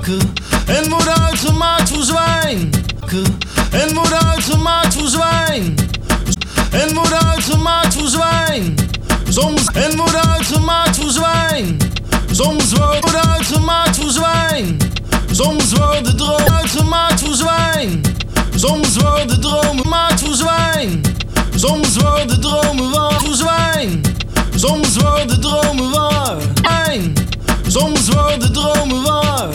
En wordt uitgemaakt voor zwijn. En wordt uitgemaakt voor zwijn. En wordt uitgemaakt voor zwijn. Soms en wordt uitgemaakt voor zwijn. Soms wordt uitgemaakt voor zwijn. Soms worden dromen uitgemaakt voor zwijn. Soms worden dromen gemaakt voor zwijn. Soms worden dromen waar voor zwijn. Soms worden dromen waar. Soms worden dromen waar.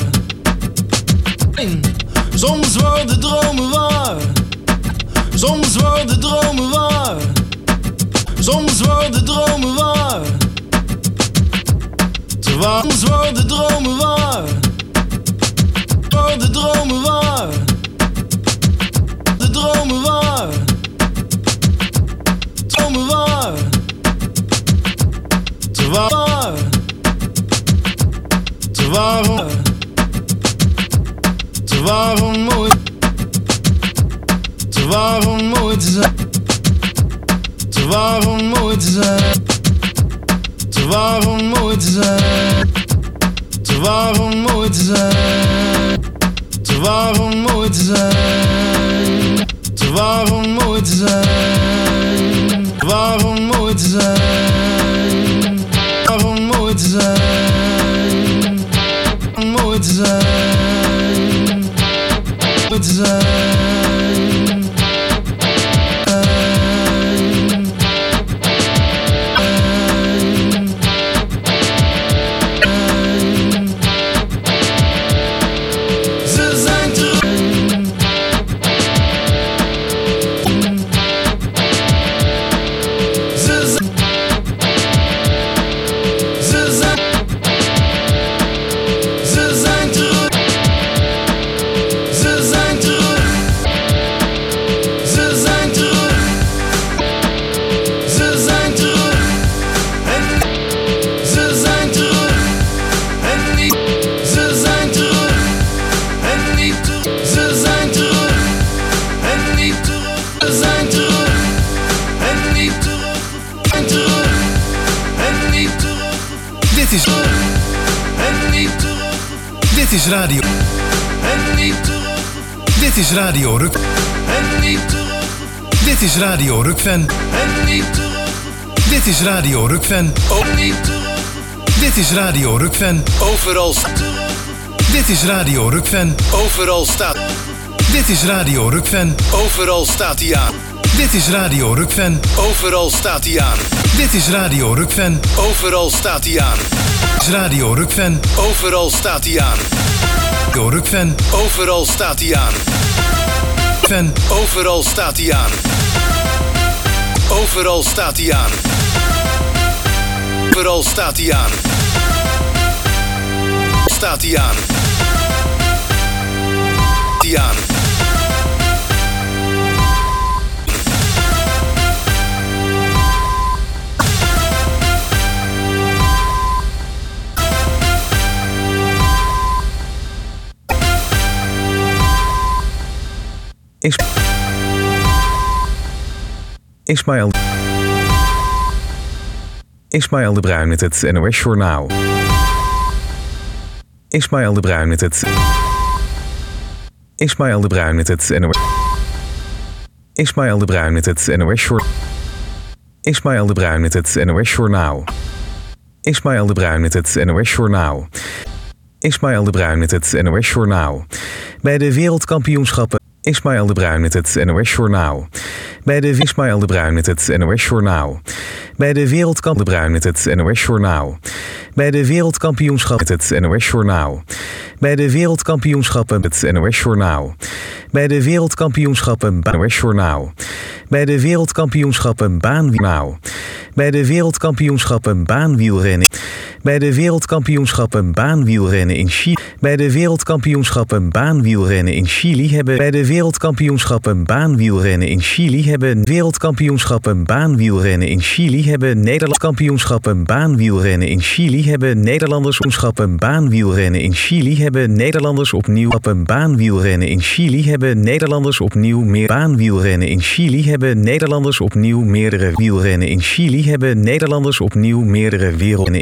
Soms worden dromen waar. Soms worden dromen waar. Soms worden dromen waar. Soms worden dromen waar. Worden dromen waar. De dromen waar. Dromen waar. Te waar. Te waarom. Te waarom mooi. Te waarom mooi te zijn. Te waarom mooi te zijn. Te waarom mooi te zijn. Te waarom mooi te zijn. Te waarom mooi te zijn. Te waarom mooi te zijn. Waarom mooi te zijn. Waarom mooi te zijn. Mooi te zijn. Mooi te zijn. Dit is radio. Dit is Radio Ruk. Dit is Radio Rukven. Dit is Radio Rukven. Dit is Radio Rukven. Overal. Dit is Radio Rukven. Overal staat. Dit is Radio Rukven. Overal staat hij aan. Dit is Radio Rukven. Overal staat hij aan. Dit is Radio Rukven. Overal staat hij aan. Dit is Radio Rukven. Overal staat hij aan. Radio Rukven. Overal staat hij aan. Rukven. Overal staat hij aan. Overal staat hij aan. Overal staat hij aan. Staat hij aan. Die aan. Ismaël de Bruin met het NOS Journaal. Ismaël de Bruin met het NOS. Ismaël de Bruin met het NOS Journaal. Ismaël de Bruin met het NOS Journaal. Ismaël de Bruin met het NOS Journaal. Ismaël de Bruin met het NOS Journaal. Bij de wereldkampioenschappen. Ismaël de Bruin met het NOS Journaal. Bij de Ismaël de Bruin met het NOS Journaal. Bij de wereldkamp de Bruin met het NOS Journaal. Bij de wereldkampioenschap met het NOS Journaal. Bij de wereldkampioenschappen het NOS Journaal. Bij de wereldkampioenschappen NOS Journaal. Bij de wereldkampioenschappen baanwielrennen. Bij de wereldkampioenschappen baanwielrennen. Bij de wereldkampioenschappen baanwielrennen in Chili. Bij de wereldkampioenschappen baanwielrennen in Chili hebben bij de wereldkampioenschappen baanwielrennen in Chili hebben wereldkampioenschappen baanwielrennen in Chili hebben Nederland kampioenschappen baanwielrennen in Chili hebben Nederlanders kampioenschappen baanwielrennen in Chili hebben Nederlanders opnieuw baanwielrennen in Chili hebben Nederlanders opnieuw meer baanwielrennen in Chili hebben Nederlanders opnieuw meerdere wielrennen in Chili hebben Nederlanders opnieuw meerdere wereldrennen in Chili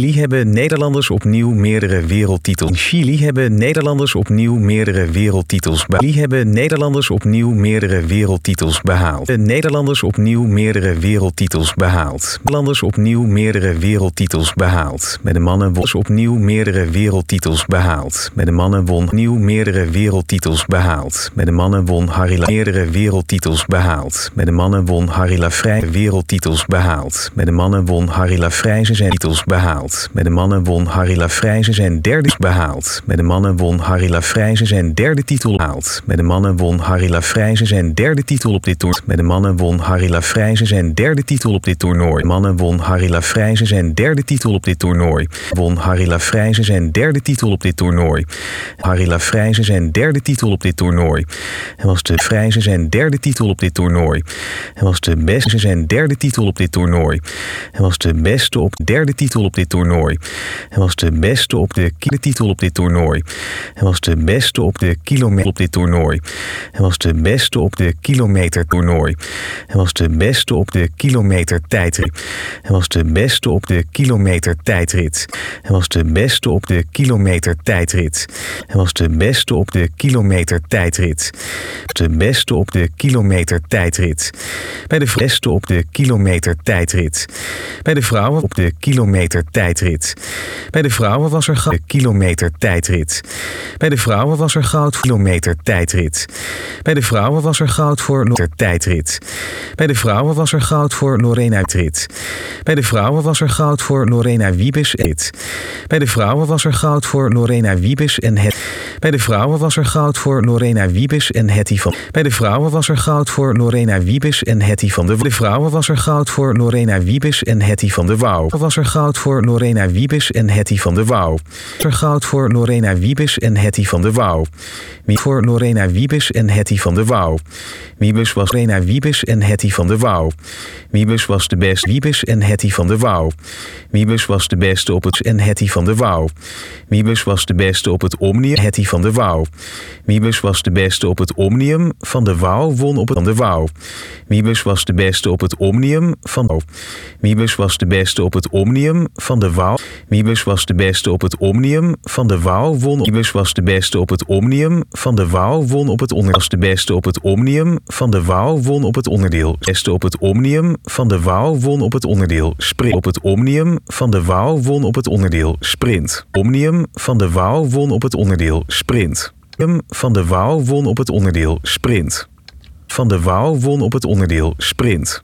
Chili hebben Nederlanders opnieuw meerdere wereldtitels. In Chili hebben Nederlanders opnieuw meerdere wereldtitels behaald. Chili hebben Nederlanders opnieuw meerdere wereldtitels behaald. De Nederlanders opnieuw meerdere wereldtitels behaald. Nederlanders opnieuw meerdere wereldtitels behaald. Bij de mannen won opnieuw meerdere wereldtitels behaald. Bij de mannen won opnieuw meerdere wereldtitels behaald. Bij de mannen won Harry Lafrij meerdere wereldtitels behaald. Bij de mannen won Harry Lafrij wereldtitels behaald. Bij de mannen won Harry Lafrij zijn titels behaald. Bij de mannen won Harry Lafrij zijn derde behaald. Bij de mannen won Harry Lafrij zijn derde titel behaald. Bij de mannen won Harry Lafrij zijn derde titel op dit toernooi. Bij de mannen won Harry Lafrij zijn derde titel op dit toernooi. Mannen won Harry Lafrij zijn derde titel op dit toernooi. Won Harry Lafrij zijn derde titel op dit toernooi. Harry Lafrij zijn derde titel op dit toernooi. Hij was de Vrijze zijn derde titel op dit toernooi. Hij was de beste zijn derde titel op dit toernooi. Hij was de beste op de derde titel op dit toernooi. Hij was de beste op de titel op dit toernooi. Hij was de beste op de kilometer op dit toernooi. Hij was de beste op de kilometer toernooi. Hij was de beste op de kilometer tijdrit. Hij was de beste op de kilometer tijdrit. Hij was de beste op de kilometer tijdrit. Hij was de beste op de kilometer tijdrit. De beste op de kilometer tijdrit. Bij de beste op de kilometer tijdrit. Bij de vrouwen op de kilometer tijdrit. Bij de vrouwen was er goud kilometer tijdrit. Bij de vrouwen was er goud kilometer tijdrit. Bij de vrouwen was er goud voor tijdrit. Bij de vrouwen was er goud voor Lorena Rit. Bij de vrouwen was er goud voor Lorena Wiebes rit. Bij de vrouwen was er goud voor Lorena Wiebes en het. Bij de vrouwen was er goud voor Lorena Wiebes en Hetty van. Bij de vrouwen was er goud voor Lorena Wiebes en Hetty van de. De vrouwen was er goud voor Lorena Wiebes en Hetty van de Wouw. Was er goud voor Lorena Wiebes en Hetty van de Wouw. Was er goud voor Lorena Wiebes en Hetty van de Wouw. Wie voor Lorena Wiebes en Hetty van de Wouw. Wiebes was Lorena Wiebes en Hetty van de Wouw. Wiebes was de beste Wiebes en Hetty van de Wouw. Wiebes was de beste op het en Hetty van de Wouw. Wiebes was de beste op het Omnium Hetty van de Wouw. Wiebes was de beste op het Omnium van de Wouw won op het van de Wouw. Wiebes was de beste op het Omnium van de Wiebes was de beste op het Omnium van de Wouw. Wiebes was de beste op het Omnium van de Wouw won. Wiebes was de beste op het Omnium van de Wouw won op het onderdeel. Was de beste op het Omnium van de Wouw won op het onderdeel. Beste op het Omnium van de Wouw won op het onderdeel. Sprint op het Omnium van de Wouw won op het onderdeel. Sprint. Omnium van de Wouw won op het onderdeel. Sprint. Van de Wouw won op het onderdeel. Sprint. Van de Wouw won op het onderdeel. Sprint.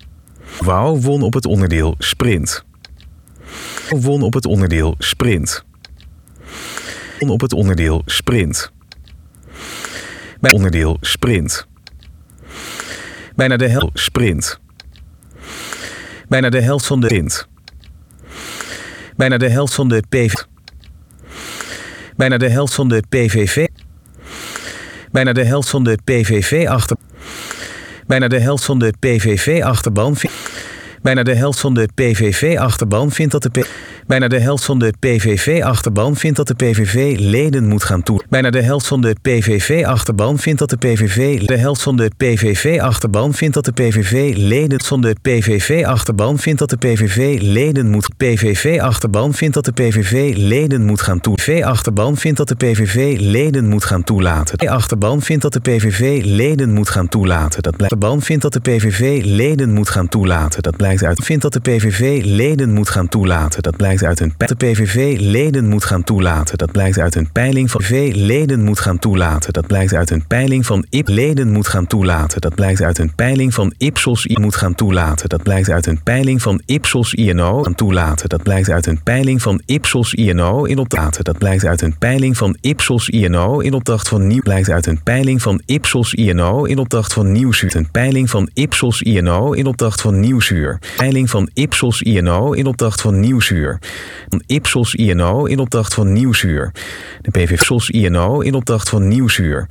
Wouw won op het onderdeel. Sprint. Won op het onderdeel. Sprint. Won op het onderdeel. Sprint. Bij onderdeel. Sprint. Bijna de helft. Sprint. Bijna de helft van de sprint. Bijna de helft van de PV. Bijna de helft van de PVV. Bijna de helft van de PVV achter. Bijna de helft van de PVV achterban. Bijna de helft van de PVV achterban vindt dat de Bijna de helft van de PVV achterban vindt dat de PVV leden moet gaan toe. Bijna de helft van de PVV achterban vindt dat de PVV de helft van de PVV achterban vindt dat de PVV leden van de PVV achterban vindt dat de PVV leden moet. PVV achterban vindt dat de PVV leden moet gaan toe. PVV achterban vindt dat de PVV leden moet gaan toelaten. De achterban vindt dat de PVV leden moet gaan toelaten. Dat blijkt. Achterban vindt dat de PVV leden moet gaan toelaten. Dat blijkt uit. Vindt dat de PVV leden moet gaan toelaten. Dat blijkt uit een de PVV leden moet gaan toelaten. Dat blijkt uit een peiling van PVV leden moet gaan toelaten. Dat blijkt uit een peiling van IP leden moet gaan toelaten. Dat blijkt uit een peiling van Ipsos I moet gaan toelaten. Dat blijkt uit een peiling van Ipsos INO gaan toelaten. Dat blijkt uit een peiling van Ipsos INO in opdracht. Dat blijkt uit een peiling van Ipsos INO in opdracht van nieuw. Blijkt uit een peiling van Ipsos INO in opdracht van Nieuwsuur. Een peiling van Ipsos INO in opdracht van Nieuwsuur. Peiling van Ipsos INO in opdracht van Nieuwsuur. Ipsos INO in opdracht van Nieuwsuur. De PVV Ipsos INO in opdracht van Nieuwsuur.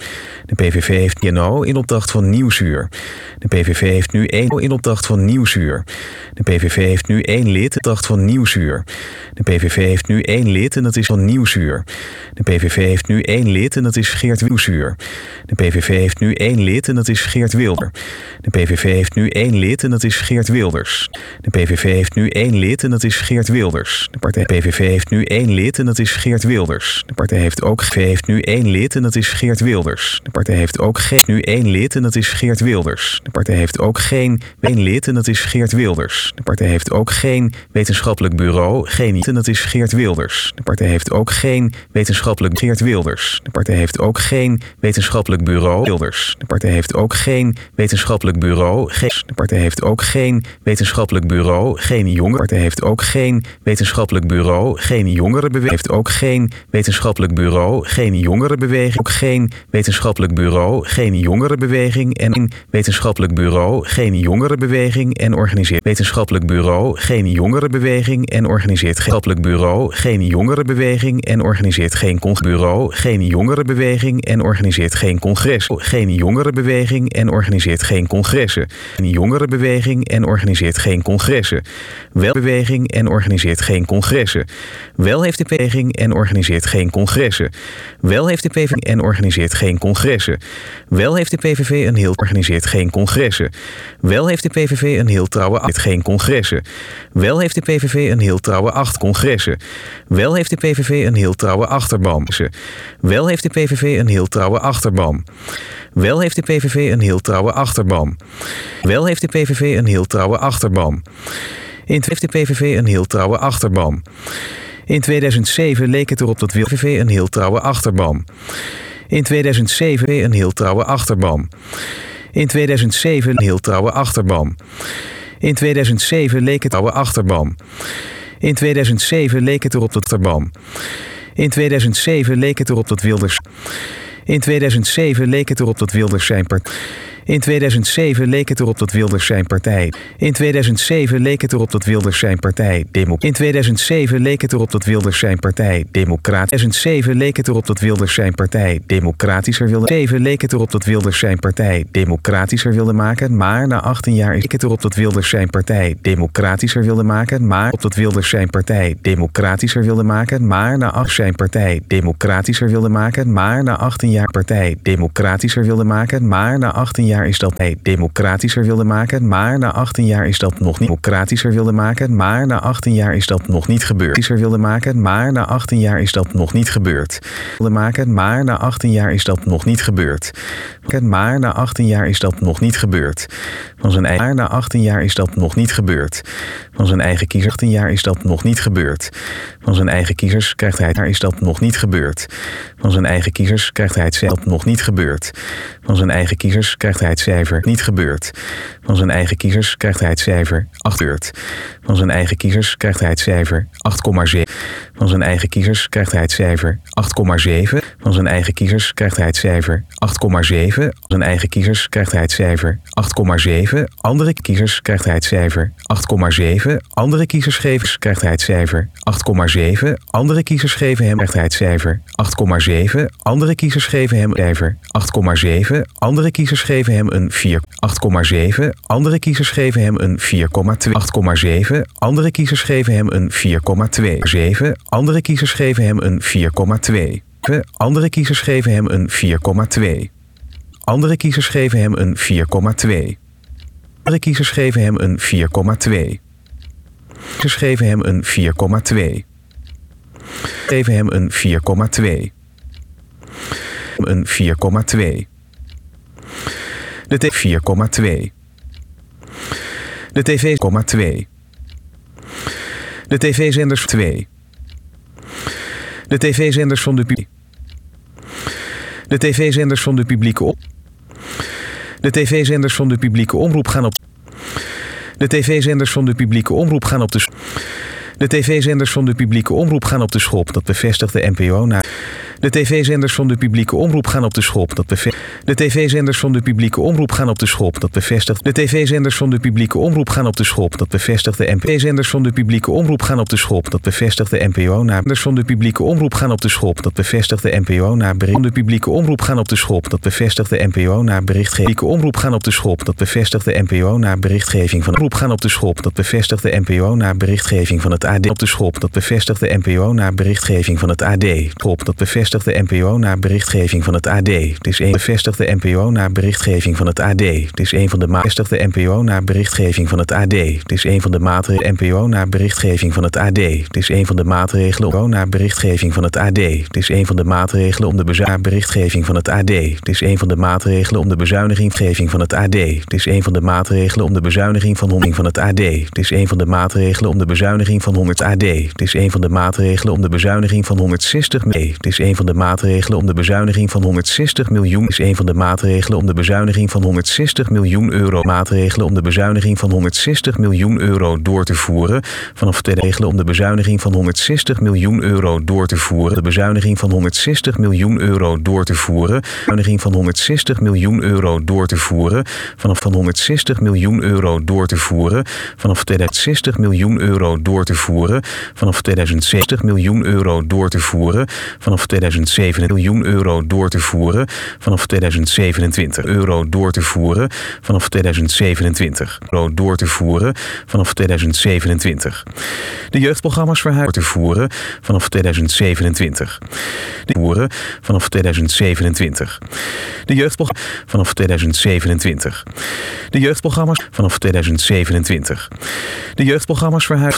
De PVV heeft NO in opdracht van Nieuwsuur. De PVV heeft nu 1 in opdracht van Nieuwsuur. De PVV heeft nu 1 lid in opdracht van Nieuwsuur. De PVV heeft nu 1 lid en dat is van Nieuwsuur. De PVV heeft nu 1 lid en dat is Geert Nieuwsuur. De PVV heeft nu 1 lid en dat is Geert Wilder. De PVV heeft nu 1 lid en dat is Geert Wilders. De PVV heeft nu 1 lid en dat is Geert Wilders. De partij PVV heeft nu 1 lid en dat is Geert Wilders. De partij heeft ook heeft nu 1 lid en dat is Geert Wilders. De partij heeft ook nu 1 lid en dat is Geert Wilders. De partij heeft ook geen 1 lid en dat is Geert Wilders. De partij heeft ook geen wetenschappelijk bureau, geen en dat is Geert Wilders. De partij heeft ook geen wetenschappelijk Geert Wilders. De partij heeft ook geen wetenschappelijk bureau Wilders. De partij heeft ook geen wetenschappelijk bureau. De partij heeft ook geen wetenschappelijk bureau. Geen jongeren. De partij heeft ook geen wetenschappelijk bureau. Geen jongerenbeweging. Heeft ook geen wetenschappelijk bureau. Geen jongerenbeweging. Ook geen wetenschappelijk bureau. Geen jongerenbeweging en wetenschappelijk bureau. Geen jongerenbeweging en organiseert wetenschappelijk bureau. Geen jongerenbeweging en organiseert wetenschappelijk bureau. Geen jongerenbeweging en organiseert geen congresbureau. Geen jongerenbeweging en organiseert geen congres. Geen jongerenbeweging en organiseert geen congressen. Een jongerenbeweging en organiseert geen congressen. Wel beweging en organiseert geen congressen. Wel heeft de beweging en organiseert geen congressen. Wel heeft de PVV en organiseert geen congressen. Wel heeft de PVV een heel organiseert geen congressen. Wel heeft de PVV een heel trouwe geen congressen. Wel heeft de PVV een heel trouwe 8 congressen. Wel heeft de PVV een heel trouwe achterban. Wel heeft de PVV een heel trouwe achterban. Wel heeft de PVV een heel trouwe achterban. Wel heeft de PVV een heel trouwe achterban. Heeft de PVV een heel trouwe achterban. In 2007 leek het erop dat de PVV een heel trouwe achterban. In 2007 een heel trouwe achterban. In 2007 een heel trouwe achterban. In 2007 leek het trouwe achterban. In 2007 leek het erop dat achterban. In 2007 leek het erop dat Wilders. In 2007 leek het erop dat Wilders zijn partij. In 2007 leek het erop dat Wilders zijn partij. In 2007 leek het erop dat Wilders zijn partij. In 2007 leek het erop dat Wilders zijn partij. Democrat. In 2007 leek het erop dat Wilders zijn partij democratischer wilde. 7 leek het erop dat Wilders zijn partij democratischer wilde maken, maar na 18 jaar leek het erop dat Wilders zijn partij democratischer wilde maken, maar op dat Wilders zijn partij democratischer wilde maken, maar na 8 zijn partij democratischer wilde maken, maar na 18 jaar partij democratischer wilde maken, maar na 18 jaar is dat hij democratischer wilde maken, maar na 18 jaar is dat nog niet democratischer wilde maken, maar na 18 jaar is dat nog niet gebeurd. Wilde maken, maar na 18 jaar is dat nog niet gebeurd. Wilde maken, maar na 18 jaar is dat nog niet gebeurd. Maar na 18 jaar is dat nog niet gebeurd. Van zijn eigen na 18 jaar is dat nog niet gebeurd. Van zijn eigen kiezers 18 jaar is dat nog niet gebeurd. Van zijn eigen kiezers krijgt hij is dat nog niet gebeurd. Van zijn eigen kiezers krijgt hij het zelf nog niet gebeurd. Van zijn eigen kiezers krijgt hij het cijfer niet gebeurd. Van zijn eigen kiezers krijgt hij het cijfer 8 gebeurd. Van zijn eigen kiezers krijgt hij het cijfer 8,7. Van zijn eigen kiezers krijgt hij het cijfer 8,7. Van zijn eigen kiezers krijgt hij het cijfer 8,7. Van zijn eigen kiezers krijgt hij het cijfer 8,7. Andere kiezers krijgt hij het cijfer 8,7. Andere kiezers krijgt hij het cijfer 8,7. Andere kiezers geven hem krijgt hij het cijfer 8,7. Andere kiezers geven hem cijfer 8,7. Andere kiezers geven hem een 4. 8,7. Andere kiezers geven hem een 4,2. 8,7. Andere kiezers geven hem een 4,2. 7. Andere kiezers geven hem een 4,2. Andere kiezers geven hem een 4,2. Andere kiezers geven hem een 4,2. Andere kiezers geven hem een 4,2. Kiezers geven hem een 4,2. Geven hem een 4,2. Een 4,2. De TV 4,2. De TV,2. De tv-zenders 2. De tv-zenders van de publiek. De tv-zenders van de publieke op. De tv-zenders van de publieke omroep gaan op. De tv-zenders van de publieke omroep gaan op de. De tv-zenders van de publieke omroep gaan op de schop. Dat bevestigt de NPO na. De tv-zenders van de publieke omroep gaan op de schop. De tv-zenders van de publieke omroep gaan op de schop. Dat bevestigt. De tv-zenders van de publieke omroep gaan op de schop. Dat bevestigt de NPO-zenders van de publieke omroep gaan op de schop. Dat bevestigt de NPO na zenders van de publieke omroep gaan op de schop. Dat bevestigt de NPO na bericht. De publieke omroep gaan op de schop. Dat bevestigt de NPO na berichtgeving. De omroep gaan op de schop. Dat bevestigt de NPO na berichtgeving van de omroep gaan op de schop. Dat bevestigt de NPO na berichtgeving van het AD op de schop. Dat bevestigt de NPO na berichtgeving van het AD. Schop. Dat bevestigt de NPO na berichtgeving van het AD. Dit is een bevestigt de NPO na berichtgeving van het AD. Dit is een van de bevestigt de NPO na berichtgeving van het AD. Dit is een van de maatregelen NPO na berichtgeving van het AD. Dit is een van de maatregelen na berichtgeving van het AD. Dit is een van de maatregelen om de berichtgeving van het AD. Dit is een van de maatregelen om de bezuiniging van het AD. Dit is een van de maatregelen om de bezuiniging van het AD. Dit is een van de maatregelen om de bezuiniging van 100 AD. Dit is een van de maatregelen om de bezuiniging van 160 miljoen. Dit is een van de maatregelen om de bezuiniging van 160 miljoen. Dit is een van de maatregelen om de bezuiniging van 160 miljoen euro. Maatregelen om de bezuiniging van 160 miljoen euro door te voeren. Vanaf de regelen om de bezuiniging van 160 miljoen euro door te voeren. De bezuiniging van 160 miljoen euro door te voeren. Bezuiniging van 160 miljoen euro door te voeren. Vanaf van 160 miljoen euro door te voeren. Vanaf 2060 miljoen euro door te voeren. Vanaf 2060 miljoen euro door te voeren. Vanaf 2007 miljoen euro door te voeren. Vanaf 2027 euro door te voeren. Vanaf 2027 euro door te voeren. Vanaf 2027. De jeugdprogramma's verhuizen te voeren. Vanaf 2027. De voeren vanaf 2027. De jeugdprogramma's vanaf 2027. De jeugdprogramma's vanaf 2027. De jeugdprogramma's verhuizen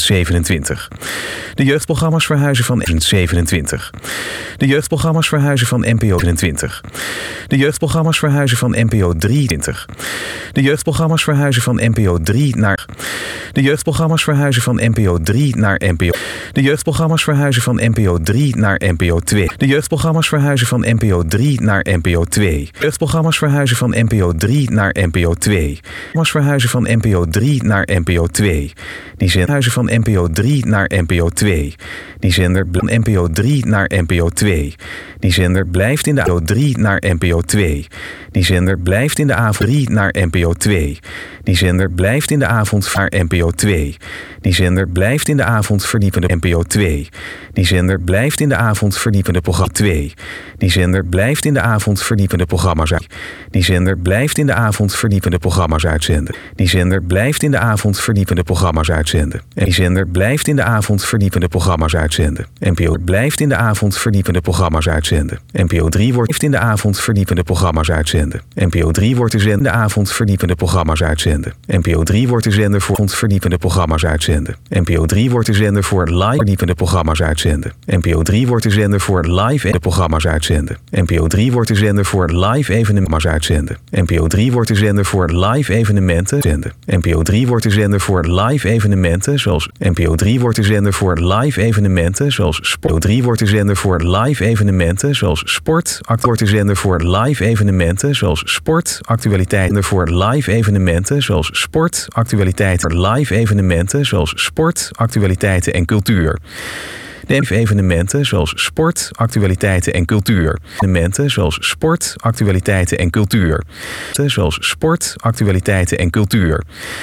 2027. De jeugdprogramma's verhuizen van 2027. De jeugdprogramma's verhuizen van NPO 20. De jeugdprogramma's verhuizen van NPO 23. De jeugdprogramma's verhuizen van NPO 3 naar. De jeugdprogramma's verhuizen van NPO 3 naar NPO. De jeugdprogramma's verhuizen van NPO 3 naar NPO 2. De jeugdprogramma's verhuizen van NPO 3 naar NPO 2. Jeugdprogramma's verhuizen van NPO 3 naar NPO 2. Programma's verhuizen van NPO 3 naar NPO 2. Die zendhuizen van NPO 3 naar NPO 2. Die zender NPO 3 naar NPO 2. Die zender blijft in de NPO 3 naar NPO 2. Die zender blijft in de avond 3 naar NPO 2. Die zender blijft in de avond naar NPO 2. Die zender blijft in de avond verdiepende NPO 2. Die zender blijft in de avond verdiepende programma 2. Die zender blijft in de avond verdiepende programma's uit. Die zender blijft in de avond verdiepende programma's uitzenden. Die zender blijft in de avond verdiepende programma's uitzenden. En die zender blijft in de avond verdiepende programma's uitzenden. NPO blijft in de avond verdiepende programma's uitzenden. NPO 3 wordt in de avond verdiepende programma's uitzenden. NPO 3 wordt de zender avond verdiepende programma's uitzenden. NPO 3 wordt de zender voor verdiepende programma's uitzenden. NPO 3 wordt de zender voor live verdiepende programma's uitzenden. NPO 3 wordt de zender voor live programma's uitzenden. NPO 3 wordt de zender voor live evenementen uitzenden. NPO 3 wordt de zender voor live evenementen zenden. NPO 3 wordt de zender voor live evenementen zoals NPO 3 wordt de zender voor live evenementen zoals NPO 3 wordt de zender voor live evenementen zoals sport. Wordt de zender voor live evenementen zoals sport. Actualiteiten voor live evenementen zoals sport. Actualiteiten live evenementen zoals sport. Actualiteiten en cultuur. De evenementen zoals sport, actualiteiten en cultuur. Evenementen zoals sport, actualiteiten en cultuur. Zoals sport, actualiteiten en cultuur.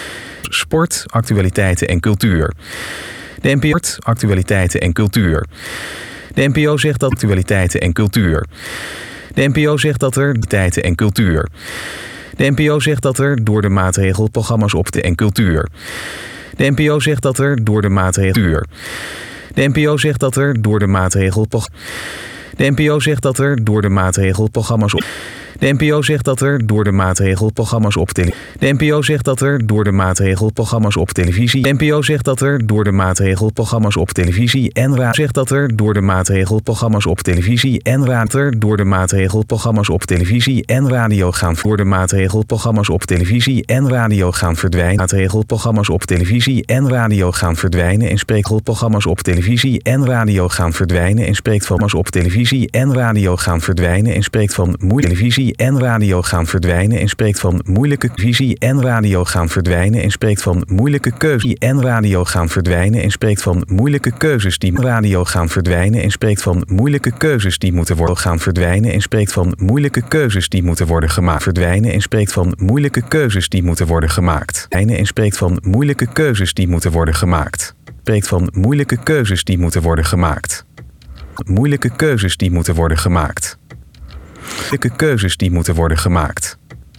Sport, actualiteiten en cultuur. De NPO, actualiteiten en cultuur. De NPO zegt dat actualiteiten en cultuur. De NPO zegt dat er actualiteiten en cultuur. De NPO zegt dat er door de maatregelprogramma's op de en cultuur. De NPO zegt dat er door de maatregel. De NPO zegt dat er door de maatregelprogramma's. De NPO zegt dat er door de maatregelprogramma's op. De NPO zegt dat er door de maatregelprogramma's op televisie. De NPO zegt dat er door de maatregelprogramma's op televisie. De NPO zegt dat er door de maatregelprogramma's op televisie en radio zegt dat er door de maatregelprogramma's op televisie en radio door de maatregelprogramma's op televisie en radio gaan voor de maatregelprogramma's op televisie en radio gaan verdwijnen. Maatregelprogramma's op televisie en radio gaan verdwijnen en spreekprogramma's op televisie en radio gaan verdwijnen en spreekt van op televisie en radio gaan verdwijnen en spreekt van televisie visie en radio gaan verdwijnen en spreekt van moeilijke visie en radio gaan verdwijnen en spreekt van moeilijke keuzes en radio gaan verdwijnen en spreekt van moeilijke keuzes die radio gaan verdwijnen en spreekt van moeilijke keuzes die moeten worden gaan verdwijnen en spreekt van moeilijke keuzes die moeten worden gemaakt verdwijnen en spreekt van moeilijke keuzes die moeten worden gemaakt en spreekt van moeilijke keuzes die moeten worden gemaakt spreekt van moeilijke keuzes die moeten worden gemaakt moeilijke keuzes die moeten worden gemaakt moeilijke keuzes die moeten worden gemaakt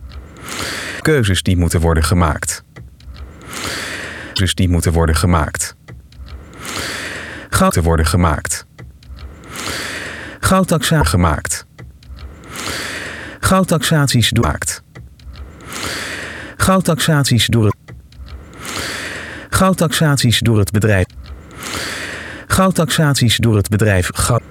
keuzes die moeten worden gemaakt keuzes die moeten worden gemaakt goud te worden gemaakt goudtaxaties gemaakt goudtaxaties doorgemaakt goudtaxaties door het goudtaxaties door het bedrijf goudtaxaties door het bedrijf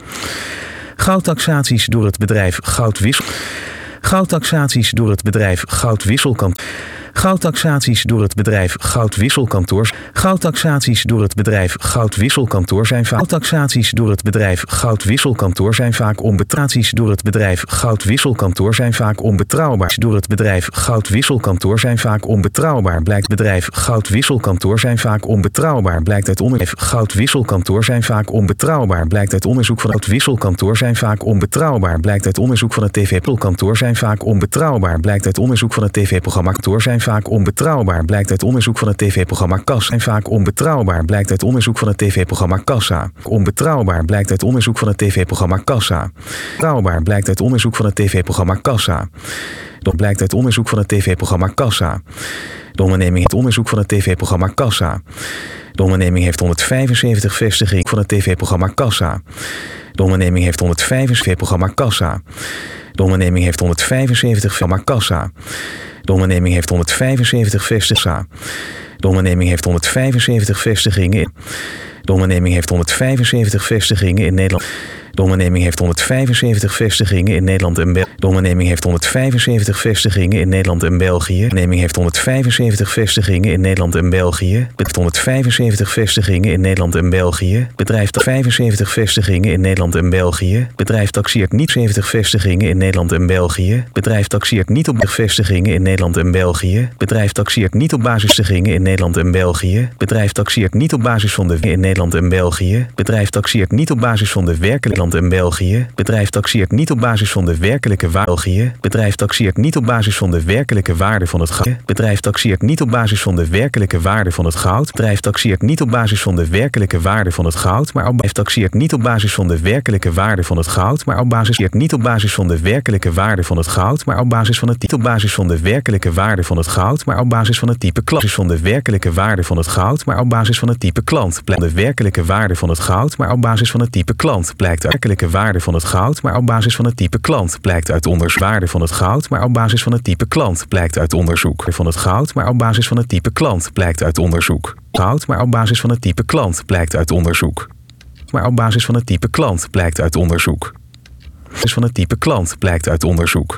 goudtaxaties door het bedrijf goudwissel goudtaxaties door het bedrijf goudwisselkantoor goudtaxaties door het bedrijf goudwisselkantoor goudtaxaties door het bedrijf goudwisselkantoor zijn vaak goudtaxaties door het bedrijf goudwisselkantoor zijn vaak onbetrouwbaar door het bedrijf goudwisselkantoor zijn vaak onbetrouwbaar door het bedrijf goudwisselkantoor zijn vaak onbetrouwbaar blijkt bedrijf goudwisselkantoor zijn vaak onbetrouwbaar blijkt uit onderzoek goudwisselkantoor zijn vaak onbetrouwbaar blijkt uit onderzoek van het wisselkantoor zijn vaak onbetrouwbaar blijkt uit onderzoek van het tv-kantoor zijn vaak onbetrouwbaar blijkt uit onderzoek van het tv-programma kantoor zijn vaak onbetrouwbaar blijkt uit onderzoek van het tv-programma Kassa zijn vaak onbetrouwbaar blijkt uit onderzoek van het tv-programma Kassa onbetrouwbaar blijkt uit onderzoek van het tv-programma Kassa betrouwbaar blijkt uit onderzoek van het tv-programma Kassa dat blijkt uit onderzoek van het tv-programma Kassa de onderneming het onderzoek van het tv-programma Kassa de onderneming heeft 175 vestigingen van het tv-programma Kassa de onderneming heeft 175 programma Kassa de onderneming heeft 175 programma Kassa de onderneming heeft 175 vestigingen. De onderneming heeft 175 vestigingen. De onderneming heeft 175 vestigingen in Nederland. De onderneming heeft 175 vestigingen in Nederland en België. De onderneming heeft 175 vestigingen in Nederland en België. De onderneming heeft 175 vestigingen in Nederland en België. Het 175 vestigingen in Nederland en België. Bedrijf 75 vestigingen in Nederland en België. Bedrijf taxeert niet 70 vestigingen in Nederland en België. Bedrijf taxeert niet op vestigingen in Nederland en België. Bedrijf taxeert niet op basis vestigingen in Nederland en België. Bedrijf taxeert niet op basis van de in Nederland en België. Bedrijf taxeert niet op basis van de werkelijke en België. Bedrijf taxeert niet op basis van de werkelijke waarde. Bedrijf taxeert niet op basis van de werkelijke waarde van het goud. Bedrijf taxeert niet op basis van de werkelijke waarde van het goud. Bedrijf taxeert niet op basis van de werkelijke waarde van het goud, maar op basis taxeert niet op basis van de werkelijke waarde van het goud, maar op basis niet op basis van de werkelijke waarde van het goud, maar op basis van het niet op basis van de werkelijke waarde van het goud, maar op basis van het type klant van de werkelijke waarde van het goud, maar op basis van het type klant blijkt de werkelijke waarde van het goud, maar op basis van het type klant blijkt uit werkelijke waarde van het goud, maar op basis van het type klant blijkt uit onderzoek waarde van het goud, maar op basis van het type klant blijkt uit onderzoek van het goud, maar op basis van het type klant blijkt uit onderzoek goud, maar op basis van het type klant blijkt uit onderzoek, maar op basis van het type klant blijkt uit onderzoek, basis van het type klant blijkt uit onderzoek,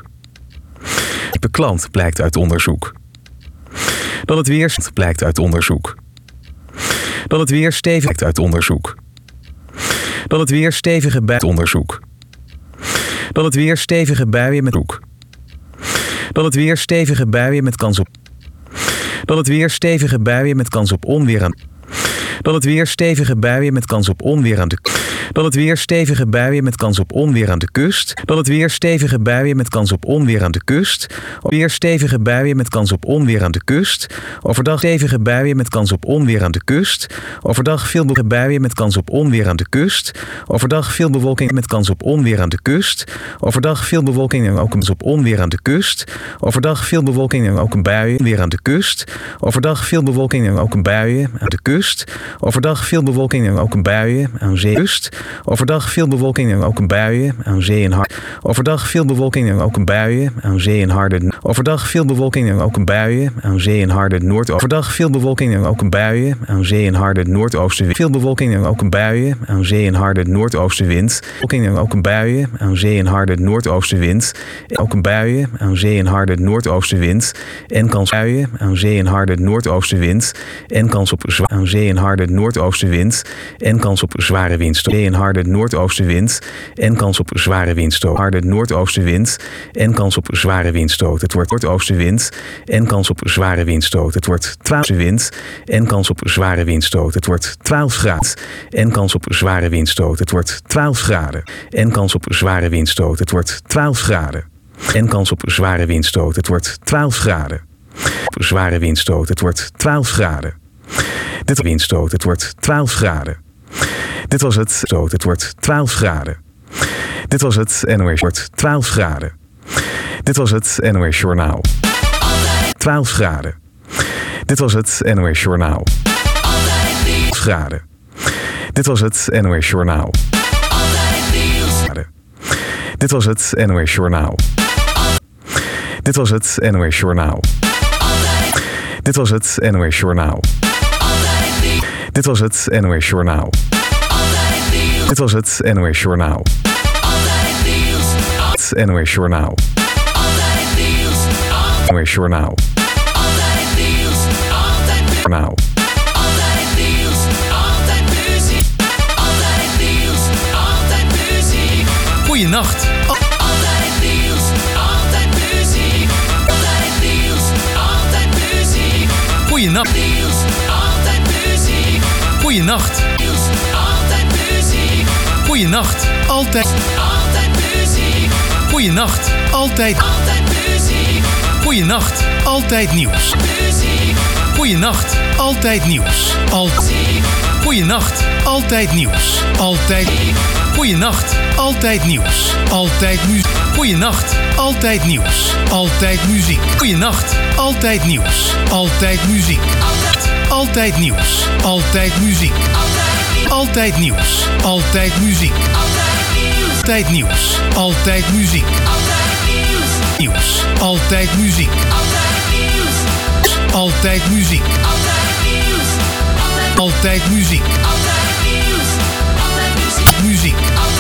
type klant blijkt uit onderzoek, dan het weer blijkt uit onderzoek, dan het weer stevig blijkt uit onderzoek. Dan het weer stevige buien onderzoek. Dan het weer stevige buien met zoek. Dan het weer stevige buien met kans op. Dan het weer stevige buien met kans op onweer aan. Dan het weer stevige buien met kans op onweer aan de. Dan het weer stevige buien met kans op onweer aan de kust. Dan het weer stevige buien met kans op onweer aan de kust. Weer stevige buien met kans op onweer aan de kust. Overdag stevige buien met kans op onweer aan de kust. Overdag veel buien met kans op onweer aan de kust. Overdag veel bewolking met kans op onweer aan de kust. Overdag veel bewolking en ook een kans op onweer aan de kust. Overdag veel bewolking en ook een buien weer aan de kust. Overdag veel bewolking en ook een buien aan de kust. Overdag veel bewolking en ook een buien aan zeekust. Overdag veel bewolking en ook een buien aan zee en hard. Overdag veel bewolking en ook een buien aan zee en harde. Overdag veel bewolking en ook een buien aan zee en harde noord. Overdag veel bewolking en ook een buien aan zee en harde noordoostenwind. Veel bewolking en ook een buien aan zee en harde noordoostenwind. Bewolking en ook een buien aan zee en harde noordoostenwind. Ook een buien aan zee en harde noordoostenwind. En kans buien aan zee en harde noordoostenwind. En kans op aan zee en harde noordoostenwind. En kans op zware windstoten. zee een harde noordoostenwind en kans op zware windstoot. Harde noordoostenwind en kans op zware windstoot. Het wordt noordoostenwind en kans op zware windstoot. Het wordt 12 wind en kans op zware windstoot. Het wordt 12 graden en kans op zware windstoot. Het wordt 12 graden en kans op zware windstoot. Het wordt 12 graden en kans op zware windstoot. Het wordt 12 graden. Op zware windstoot. Het wordt 12 graden. Dit windstoot. Het wordt 12 graden. Dit was het stoot. Het wordt 12 graden. Dit was het NOS. Wordt 12 graden. Dit was het NOS Journaal. 12 graden. Dit was het NOS Journaal. 12 graden. Dit was het NOS Journaal. Dit was het NOS Journaal. Dit was het NOS Journaal. Dit was het NOS Journaal. Dit was het NOS Journaal. Dit was het NOS Journaal. Het NOS Journaal. NOS Journaal. Journaal. Goeienacht. Altijd nieuws, altijd muziek. Altijd nieuws, altijd muziek. Goeienacht. Nieuws, altijd muziek. Goeienacht. Nieuws, altijd muziek. Goeienacht. Altijd. Altijd muziek. Goeienacht. Altijd. Altijd muziek. Goeienacht. Altijd nieuws. Muziek. Goeienacht. Altijd nieuws. Goeienacht. Altijd nieuws. Altijd. Goeienacht. Altijd nieuws. Altijd muziek. Goeienacht. Altijd nieuws. Altijd muziek. Goeienacht. Altijd nieuws. Altijd muziek. Altijd nieuws. Altijd muziek. Altijd nieuws. Altijd muziek. Altijd nieuws. Altijd muziek. Nieuws. Altijd muziek. Altijd muziek. Altijd muziek. Muziek.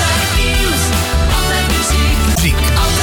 Muziek.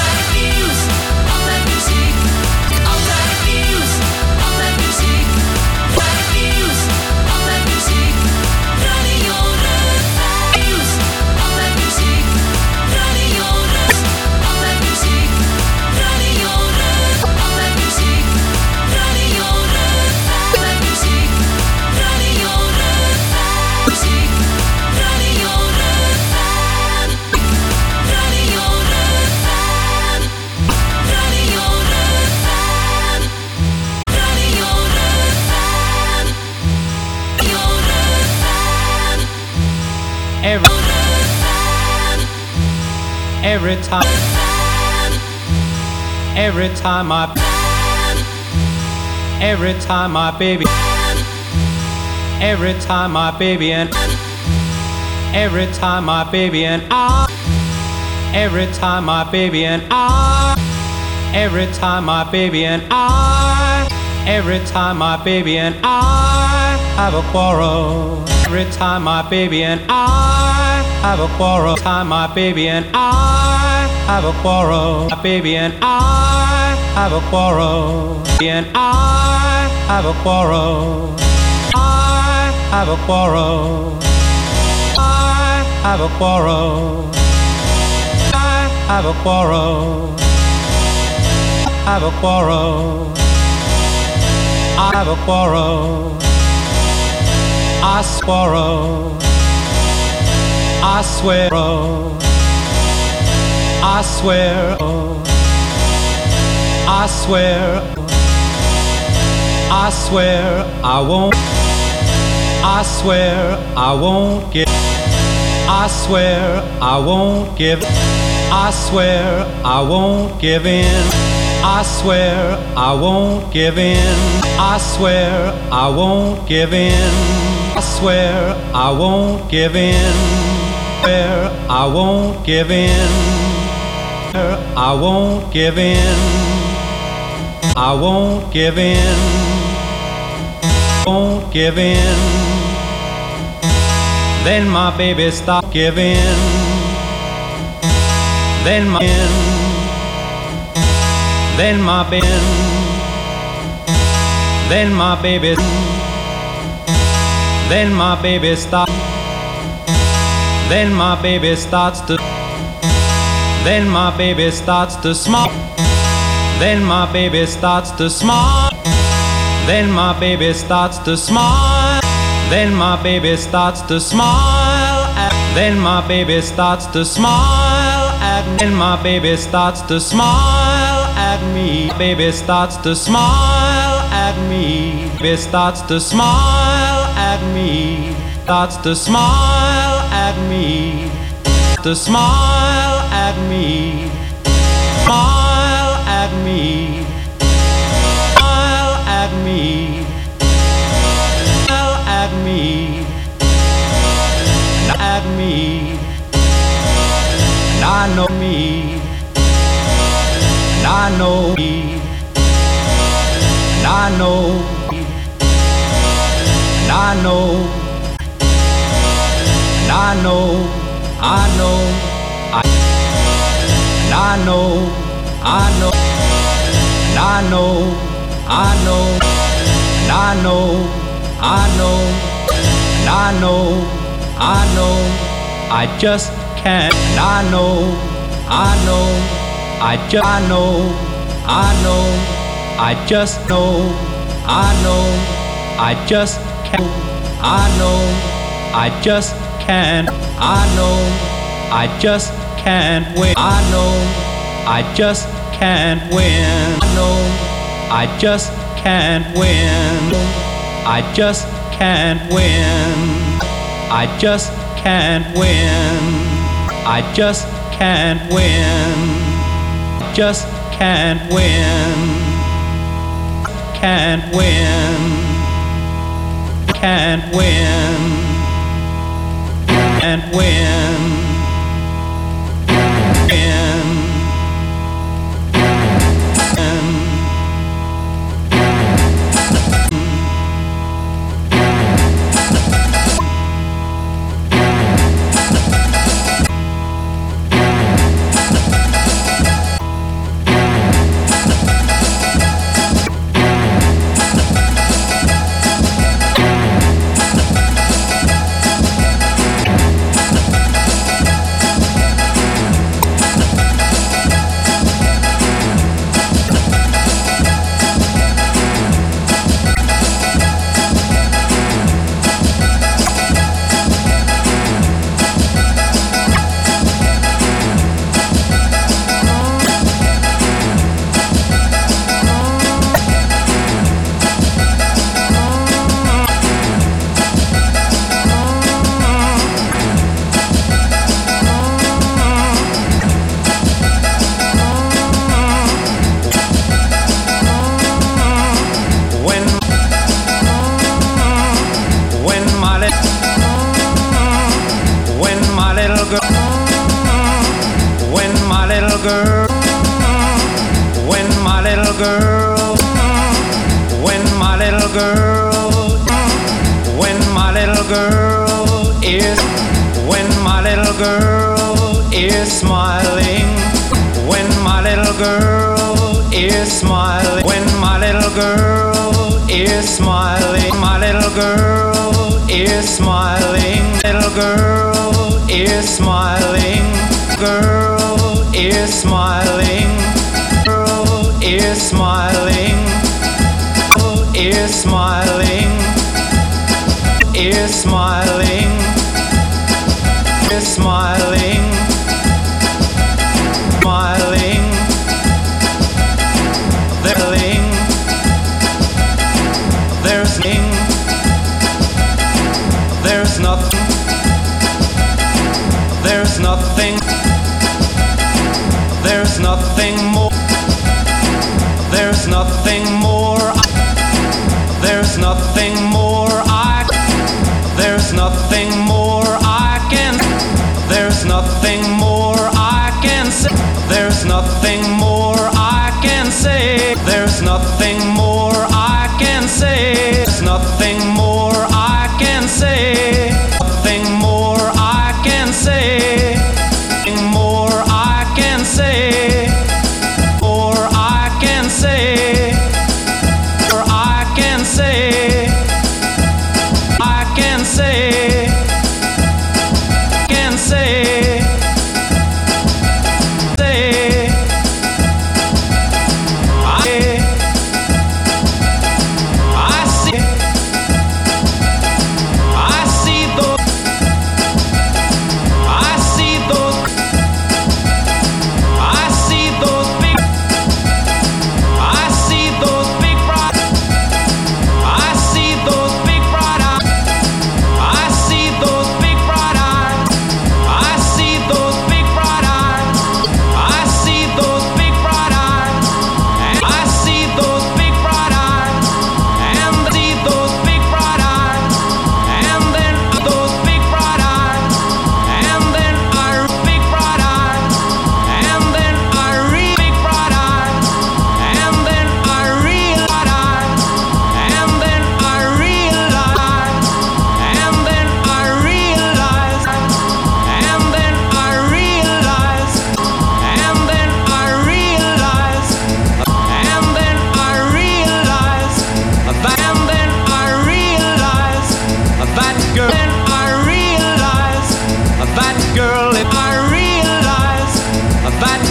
Every time my baby and every time my baby and I every time my baby and I every time my baby and I every time my baby and I have a quarrel. Every time my baby and I have a quarrel. Time my baby and I have a quarrel. My baby and I have a quarrel. And I have a quarrel. I have a quarrel. I have a quarrel. I have a quarrel. I have a quarrel. I have a quarrel. I swear. I swear. I swear. I swear. I swear I won't. I swear I won't give. I swear I won't give. I swear I won't give in. I swear I won't give in. I swear I won't give in. I swear I won't give in. Swear I won't give in. I won't give in. I won't give in. Won't give in. Then my baby stopped giving. Then my then my baby then my baby stopped. Then my baby starts to. Then my baby starts to smile. Then my baby starts to smile. Then my baby starts to smile. Then my baby starts to smile. Then my baby starts to smile at me. Then my baby starts to smile at me. Baby starts to smile at me. Baby starts to smile at me. Starts to smile at me. To smile at me. Smile at me. Smile at me. Smile at me. At me. I know me. I know me. I know. I know. I know. I know. I know. I know. I know. I know. I know. I know. I know. I know. I just can't. I know. I know. I just. I know. I know. I just know. I know. I just can't. I know. I just can't. I know. I just can't win. I know. I just can't win. I know. I just can't win. I just can't win. I just can't win. I just can't win. Just can't win. Can't win. Can't win. Can't win.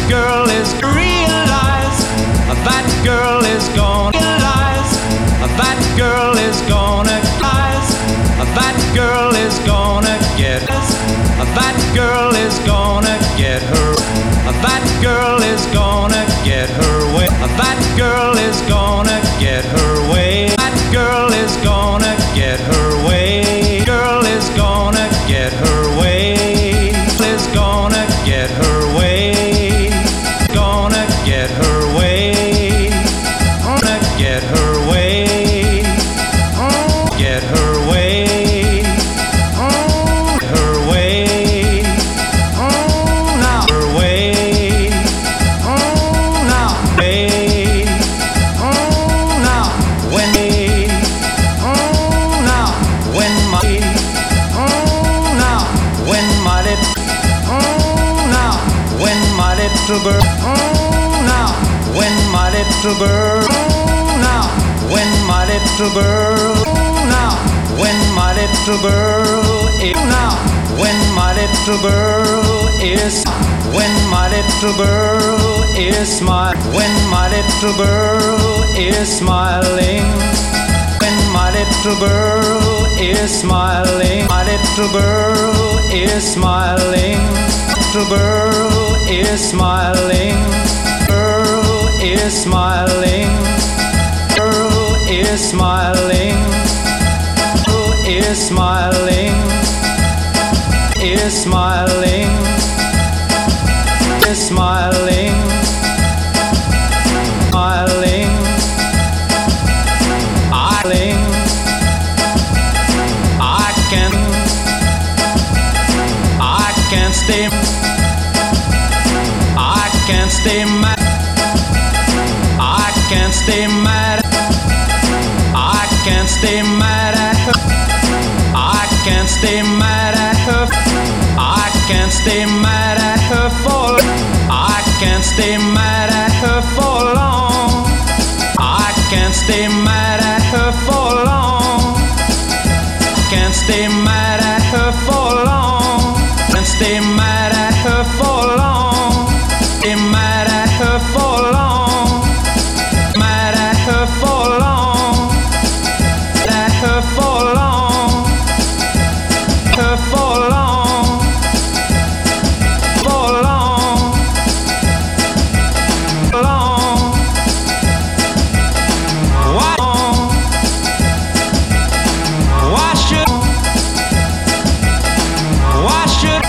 girl is realize that girl is gonna realize that girl is gonna realize that girl is gonna get us. That girl is gonna get her. That girl is gonna get her way. That girl is gonna get her way. That girl is gonna get her way. Girl is gonna get her way. Is gonna get her way. Gonna get her way. Gonna get her way. Get her way. Her way. Now her way. Now way. Now when now when my now when my now when my little girl now when my little girl now when my little girl now when my little girl is now when my little girl is when my little girl is smile when my little girl is smiling when my little girl is smiling my little girl is smiling little girl is smiling girl is smiling girl is smiling girl is smiling is smiling is smiling smiling I can't stay mad. I can't stay mad. I can't stay mad at her. I can't stay mad at her. I can't stay mad at her for. I can't stay mad at her for long. I can't stay mad at her for long. Can't stay mad at her for long. Can't stay mad at her for long. Stay mad at her for long. Mad at her for long. At her for long. Her for long. For long. Long. Why? Why should? Why should?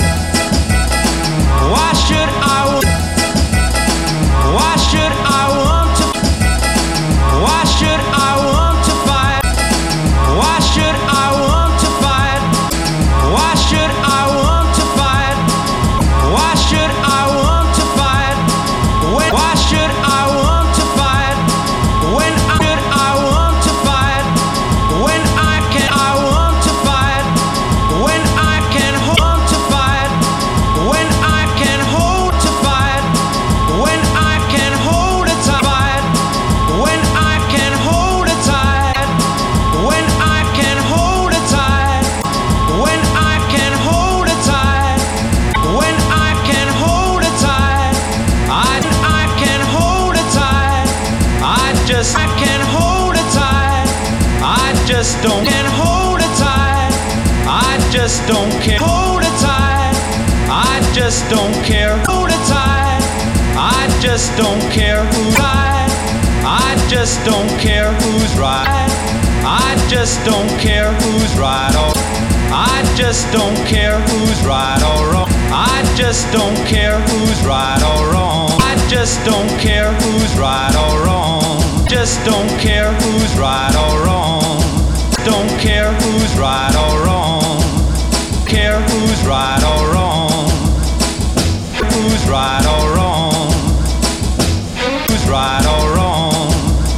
Why should I? Why should I want to? Why should I want to fight? Why should I want to fight? Why should I want to fight? Why should I want to fight? Why should I want to fight? When should I want to fight? When I can I want to fight? When I can hold to fight? When I can hold to fight? When I can hold it tight, when I can hold it tight, when I can hold it tight, when I can hold it tight, when I can hold it tight, I can hold it tight, I can hold it tight, I just don't can hold it tight, I just don't care, hold it tight, I just don't care, hold it tight. I just don't care who's right. I just don't care who's right. I just don't care who's right or I just don't care who's right or wrong. I just don't care who's right or wrong. I just don't care who's right or wrong. Just don't care who's right or wrong. Don't care who's right or wrong. Care who's right or wrong. Who's right or wrong? Who's right or wrong?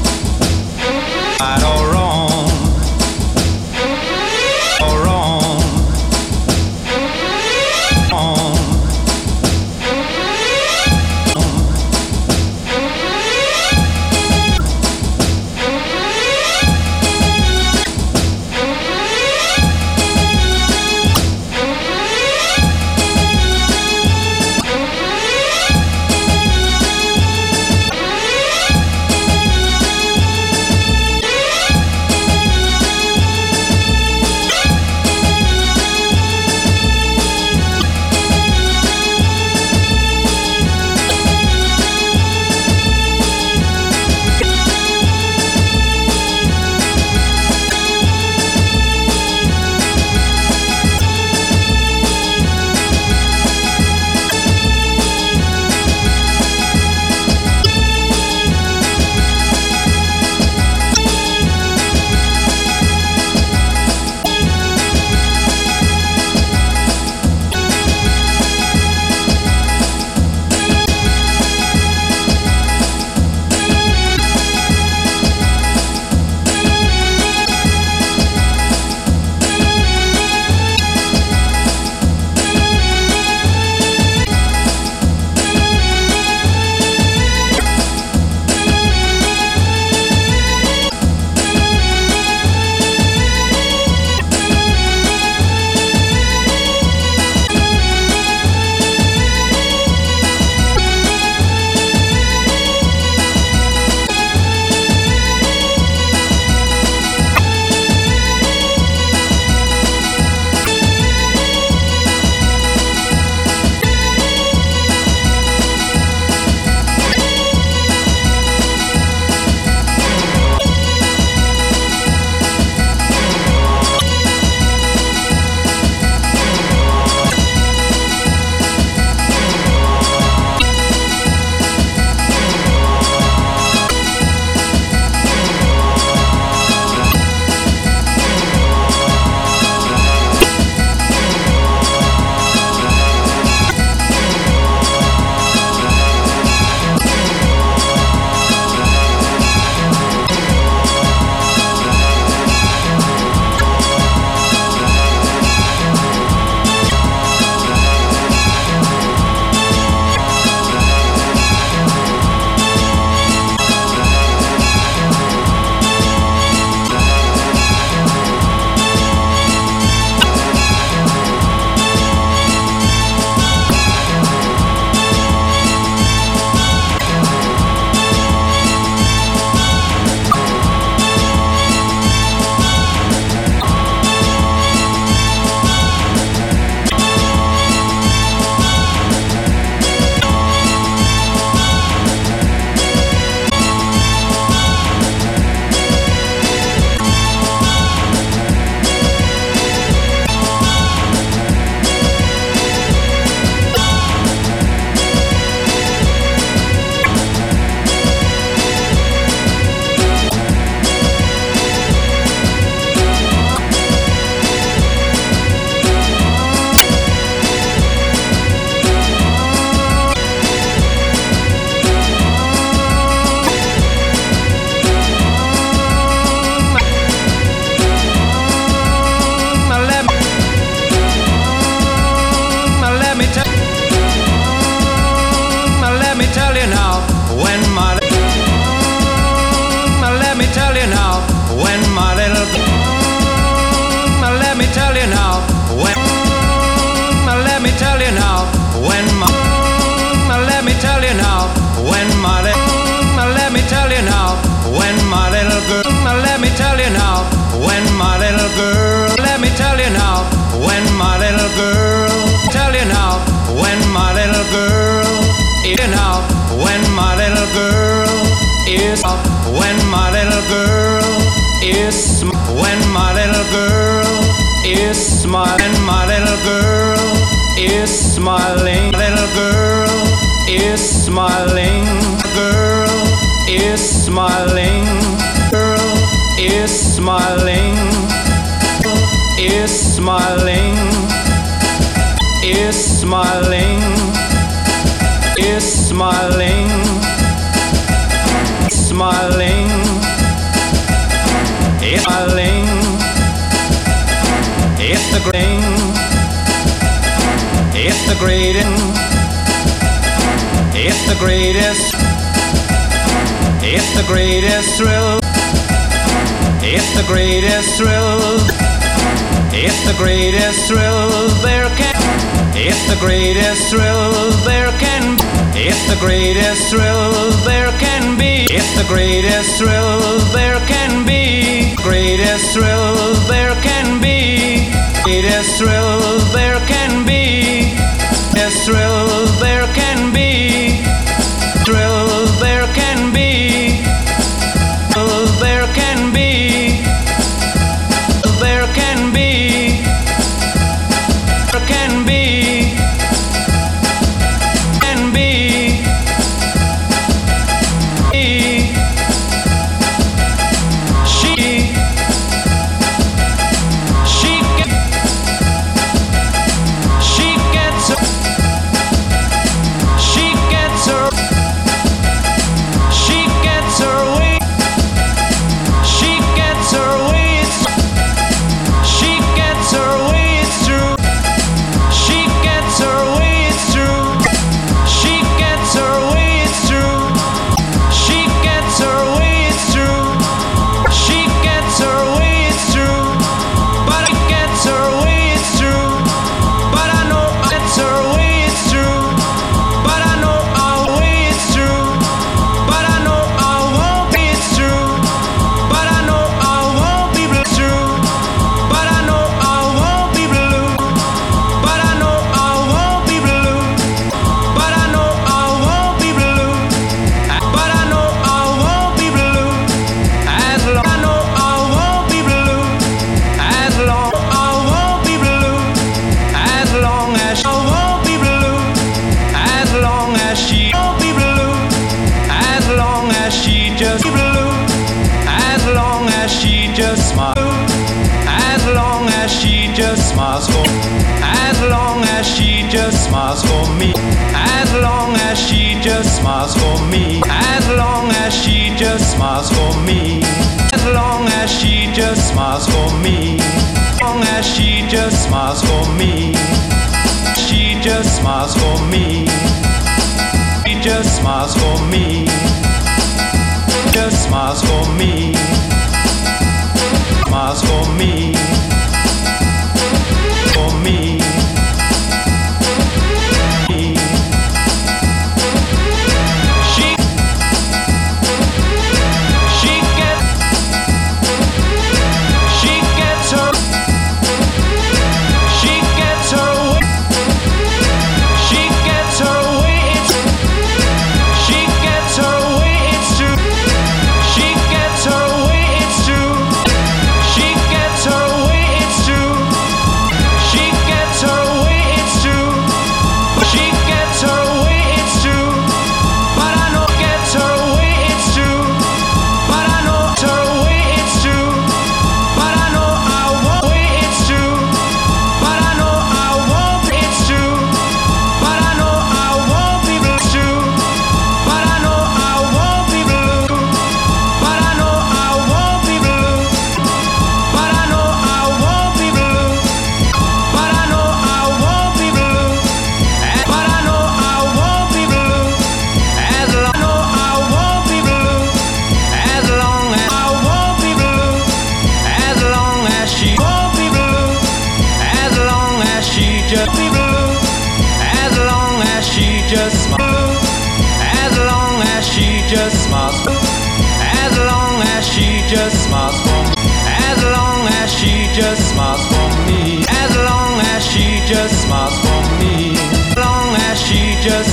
Right or wrong? Or wrong? Wrong. girl. Tell you now, when my little girl is out, when my little girl is out, when my little girl is, when my little girl is smiling, my little girl is smiling, little girl is smiling, girl is smiling, girl is smiling, is smiling, is smiling, is smiling, smiling, is smiling. It's the great, it's the greatest, it's the greatest, it's the greatest thrill, it's the greatest thrill, it's the greatest thrill there can, it's the greatest thrill there can, it's the greatest thrill there can be, it's the greatest thrill there can be, greatest thrill there can be, greatest thrill there can be, greatest thrill there can be, thrill there can be, thrill there can be, there can be, there can be, can be, smiles for, as long as she just smiles for me, as long as she just smiles for me, as long as she just smiles for me, as long as she just smiles for me, as long as she just smiles for me, she just smiles for me, she just smiles for me, just smiles for me, smiles for me, for me. Just smiles for me, as long as she just smiles for me, as long as she just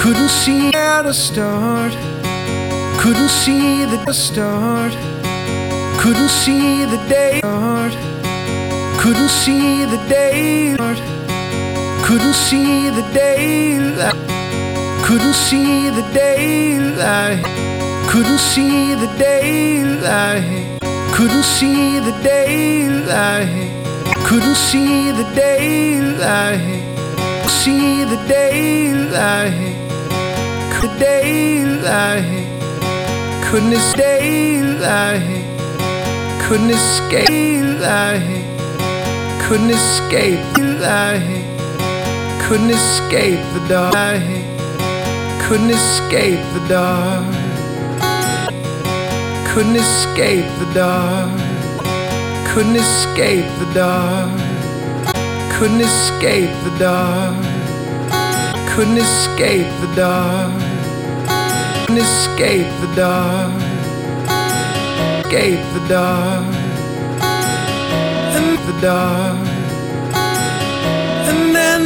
Couldn't see how to start. Couldn't see the start. Couldn't see the day start. Couldn't see the day start. Couldn't see the daylight. Couldn't see the daylight. Couldn't see the daylight. Couldn't see the daylight. Couldn't see the daylight. See the daylight. The daylight. Couldn't daylight. Couldn't escape light. Couldn't escape light. Couldn't escape the dark. Couldn't escape the dark. Couldn't escape the dark. Couldn't escape the dark. Couldn't escape the dark. Couldn't escape the dark. Couldn't escape the dark. Escape the dark. And the dark. And then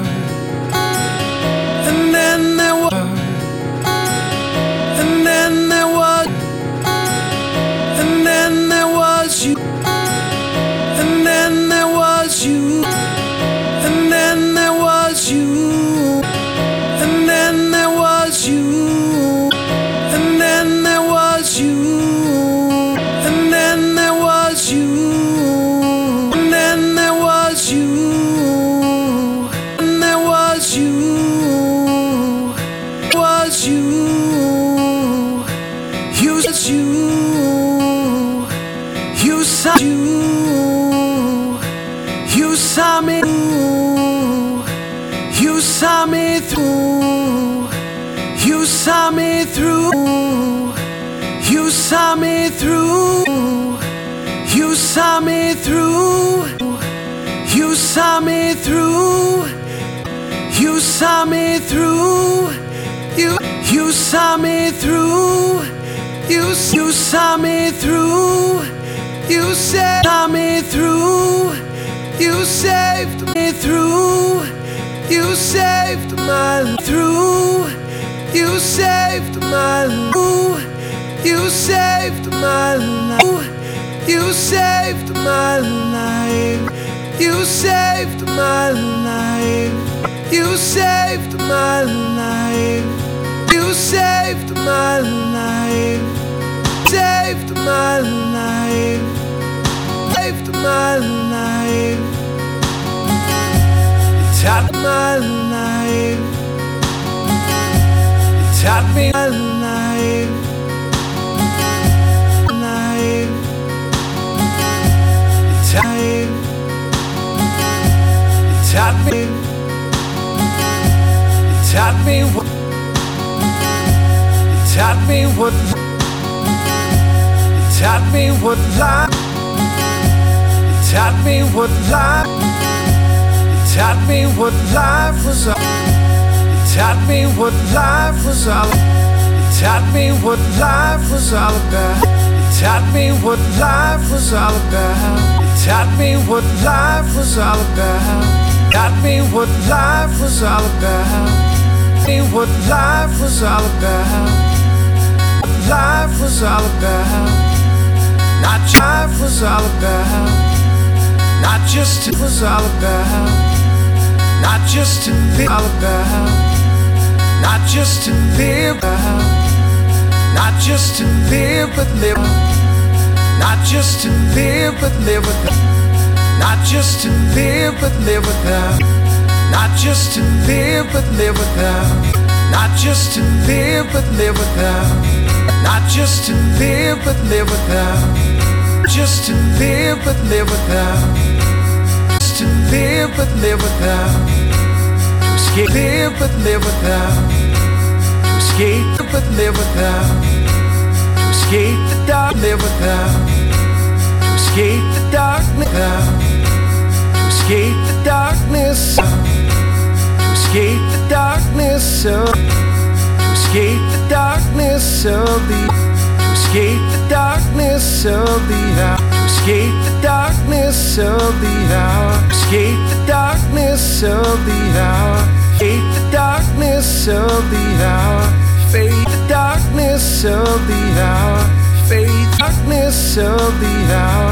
there was. And then there was. And then there was you. And then there was you. And then there was you. And then there was you. And then there was you. And then there was you. And then there was you. And there was you. Was you. You was you. You saw you. You saw me. You saw me through. You saw me through. You saw me through. You saw me through. You saw me through. You saw me through. You saw me through. You saw me through. You saw me through. You saved me through. You saved my life through. You saved my life. You saved my life. You saved my life. You saved my life. You saved my life. You saved my life. Saved my life. Saved my life. You taught my life. You taught me my life. Life. You taught me. You taught me what. You taught me what. You taught me what life. You taught me what life. You taught me what life was all. You taught me what life was all. You taught me what life was all about. You taught me what life was all about. You taught me what life was all about. Taught me what life was all about. Me what life was all about. What life was all about. Not life was all about. Not just it was all about. Not just to live all about. Not just to live about. Not just to live but live. Not just to live but live without. Not just to live but live without. Not just to live but live without. Not just to live but live without. Not just to live but live without. Just to live but live without. Just to live but live without. To escape live but live without. To escape but live without. To escape the dark live without. To escape the darkness without. To escape the darkness. To escape the darkness of. To escape the darkness of the. To escape the darkness of the hour. To escape the darkness of the hour. To escape the darkness of the hour. Escape the darkness of the hour. Faith, the darkness of the hour. Faith, darkness of the hour.